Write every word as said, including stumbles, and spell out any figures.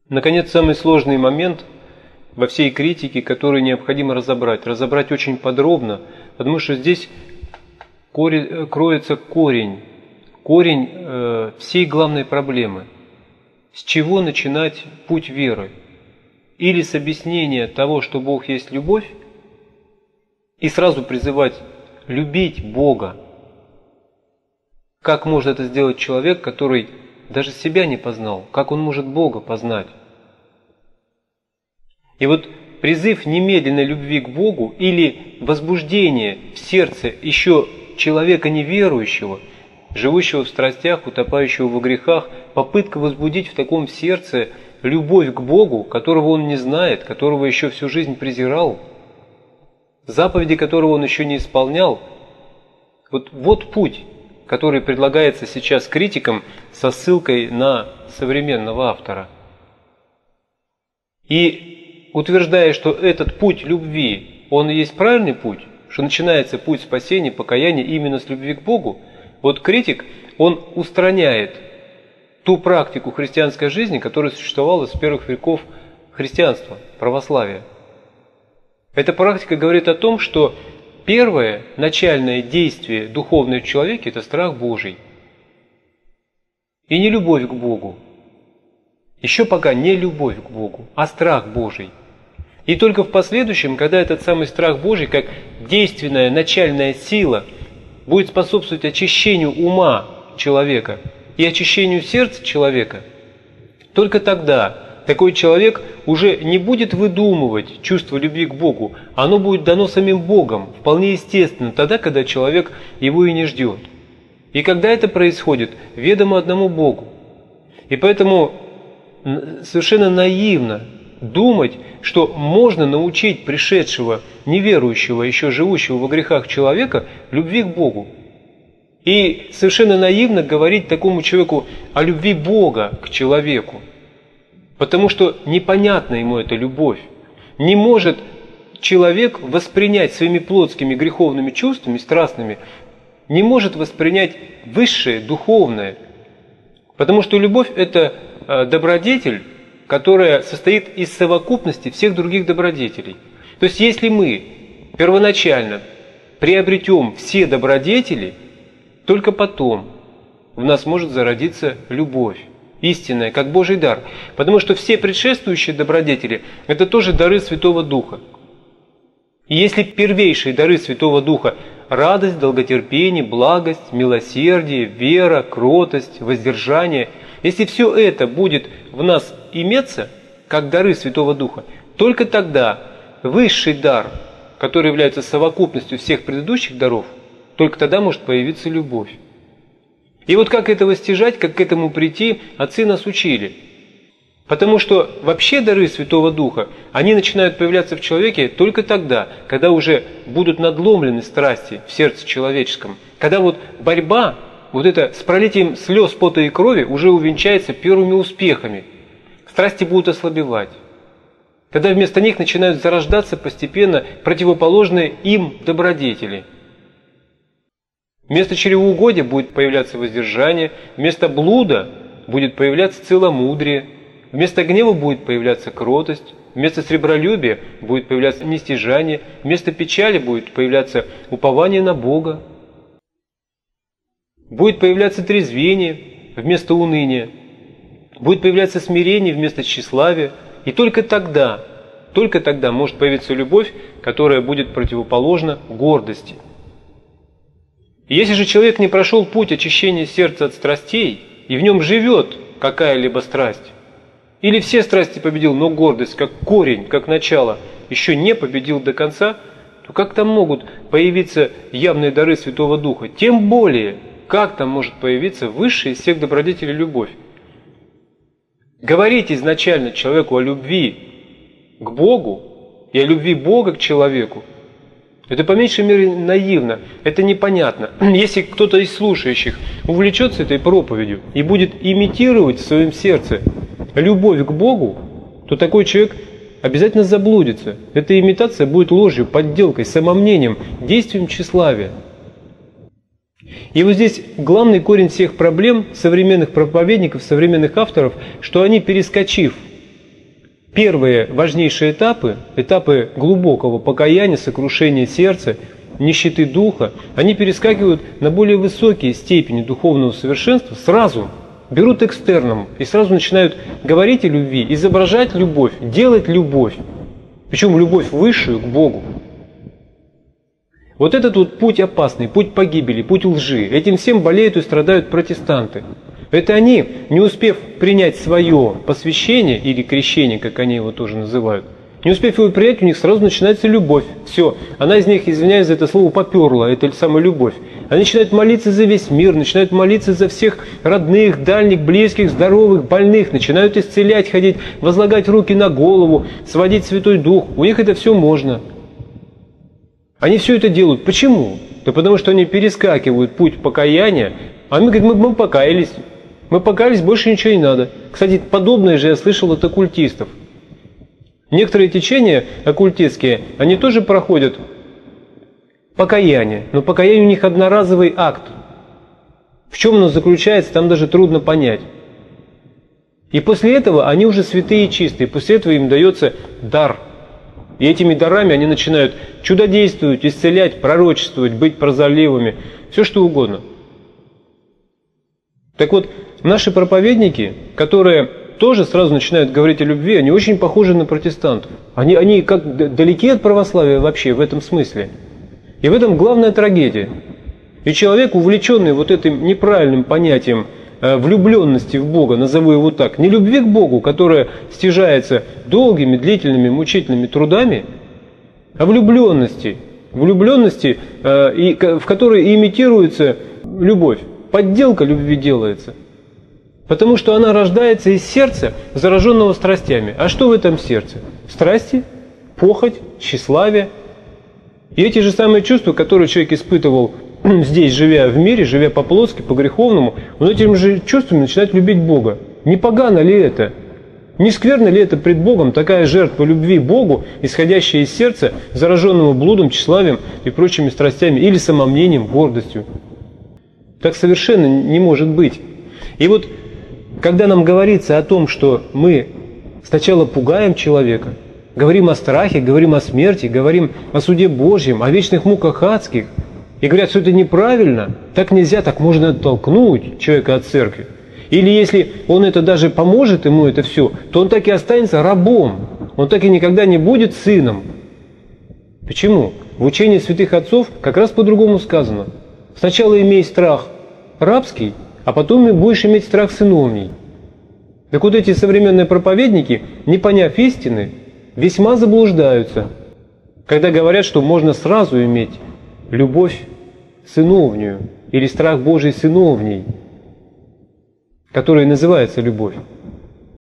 Наконец, самый сложный момент во всей критике, который необходимо разобрать. Разобрать очень подробно, потому что здесь корень, кроется корень, корень э, всей главной проблемы. С чего начинать путь веры? Или с объяснения того, что Бог есть любовь, и сразу призывать любить Бога. Как может это сделать человек, который даже себя не познал? Как он может Бога познать? И вот призыв немедленной любви к Богу или возбуждение в сердце еще человека неверующего, живущего в страстях, утопающего во грехах, попытка возбудить в таком сердце любовь к Богу, которого он не знает, которого еще всю жизнь презирал, заповеди которого он еще не исполнял. Вот, вот путь, который предлагается сейчас критикам со ссылкой на современного автора. И утверждая, что этот путь любви, он и есть правильный путь, что начинается путь спасения, покаяния именно с любви к Богу, вот критик, он устраняет ту практику христианской жизни, которая существовала с первых веков христианства, православия. Эта практика говорит о том, что первое начальное действие духовное в человеке – это страх Божий. И не любовь к Богу. Еще пока не любовь к Богу, а страх Божий. И только в последующем, когда этот самый страх Божий, как действенная начальная сила, будет способствовать очищению ума человека и очищению сердца человека, только тогда такой человек уже не будет выдумывать чувство любви к Богу, оно будет дано самим Богом, вполне естественно, тогда, когда человек его и не ждет. И когда это происходит, ведомо одному Богу. И поэтому совершенно наивно думать, что можно научить пришедшего, неверующего, еще живущего во грехах человека любви к Богу. И совершенно наивно говорить такому человеку о любви Бога к человеку. Потому что непонятна ему эта любовь. Не может человек воспринять своими плотскими греховными чувствами, страстными, не может воспринять высшее, духовное. Потому что любовь – это добродетель, которая состоит из совокупности всех других добродетелей. То есть, если мы первоначально приобретем все добродетели, только потом в нас может зародиться любовь, истинная, как Божий дар. Потому что все предшествующие добродетели – это тоже дары Святого Духа. И если первейшие дары Святого Духа – радость, долготерпение, благость, милосердие, вера, кротость, воздержание – если все это будет в нас иметься, как дары Святого Духа, только тогда высший дар, который является совокупностью всех предыдущих даров, только тогда может появиться любовь. И вот как этого стяжать, как к этому прийти, отцы нас учили. Потому что вообще дары Святого Духа, они начинают появляться в человеке только тогда, когда уже будут надломлены страсти в сердце человеческом. Когда вот борьба, вот это с пролитием слез, пота и крови уже увенчается первыми успехами. Страсти будут ослабевать. Когда вместо них начинают зарождаться постепенно противоположные им добродетели. Вместо чревоугодия будет появляться воздержание, вместо блуда будет появляться целомудрие, вместо гнева будет появляться кротость, вместо сребролюбия будет появляться нестяжание, вместо печали будет появляться упование на Бога, будет появляться трезвение вместо уныния, будет появляться смирение вместо тщеславия, и только тогда, только тогда может появиться любовь, которая будет противоположна гордости. И если же человек не прошел путь очищения сердца от страстей, и в нем живет какая-либо страсть, или все страсти победил, но гордость, как корень, как начало, еще не победил до конца, то как там могут появиться явные дары Святого Духа? Тем более, как там может появиться высшая из всех добродетелей любовь? Говорить изначально человеку о любви к Богу и о любви Бога к человеку, это по меньшей мере наивно, это непонятно. Если кто-то из слушающих увлечется этой проповедью и будет имитировать в своем сердце любовь к Богу, то такой человек обязательно заблудится. Эта имитация будет ложью, подделкой, самомнением, действием тщеславия. И вот здесь главный корень всех проблем современных проповедников, современных авторов, что они, перескочив первые важнейшие этапы, этапы глубокого покаяния, сокрушения сердца, нищеты духа, они перескакивают на более высокие степени духовного совершенства сразу, берут экстерном и сразу начинают говорить о любви, изображать любовь, делать любовь, причем любовь высшую к Богу. Вот этот вот путь опасный, путь погибели, путь лжи, этим всем болеют и страдают протестанты. Это они, не успев принять свое посвящение или крещение, как они его тоже называют, не успев его принять, у них сразу начинается любовь. Все, она из них, извиняюсь за это слово, поперла, это самая любовь. Они начинают молиться за весь мир, начинают молиться за всех родных, дальних, близких, здоровых, больных, начинают исцелять, ходить, возлагать руки на голову, сводить Святой Дух. У них это все можно. Они все это делают. Почему? Да потому что они перескакивают путь покаяния, а мы говорим, мы, мы покаялись. Мы покаялись, больше ничего не надо. Кстати, подобное же я слышал от оккультистов. Некоторые течения оккультистские, они тоже проходят покаяние, но покаяние у них одноразовый акт. В чем оно заключается, там даже трудно понять. И после этого они уже святые и чистые, после этого им дается дар. И этими дарами они начинают чудодействовать, исцелять, пророчествовать, быть прозорливыми, все что угодно. Так вот, наши проповедники, которые тоже сразу начинают говорить о любви, они очень похожи на протестантов. Они, они как далеки от православия вообще в этом смысле. И в этом главная трагедия. И человек, увлеченный вот этим неправильным понятием э, влюбленности в Бога, назову его так, не любви к Богу, которая стяжается долгими, длительными, мучительными трудами, а влюбленности, влюбленности, э, и, в которой имитируется любовь. Подделка любви делается. Потому что она рождается из сердца, зараженного страстями. А что в этом сердце? Страсти, похоть, тщеславие. И эти же самые чувства, которые человек испытывал здесь, живя в мире, живя по-плотски, по-греховному, он этими же чувствами начинает любить Бога. Не погано ли это? Не скверно ли это пред Богом такая жертва любви Богу, исходящая из сердца, зараженного блудом, тщеславием и прочими страстями, или самомнением, гордостью? Так совершенно не может быть. И вот, когда нам говорится о том, что мы сначала пугаем человека, говорим о страхе, говорим о смерти, говорим о суде Божьем, о вечных муках адских, и говорят, что это неправильно, так нельзя, так можно оттолкнуть человека от церкви. Или если он это даже поможет ему это все, то он так и останется рабом, он так и никогда не будет сыном. Почему? В учении святых отцов как раз по-другому сказано. Сначала имей страх рабский, а потом будешь иметь страх сыновний. Так вот эти современные проповедники, не поняв истины, весьма заблуждаются, когда говорят, что можно сразу иметь любовь сыновнюю или страх Божий сыновний, который называется любовь.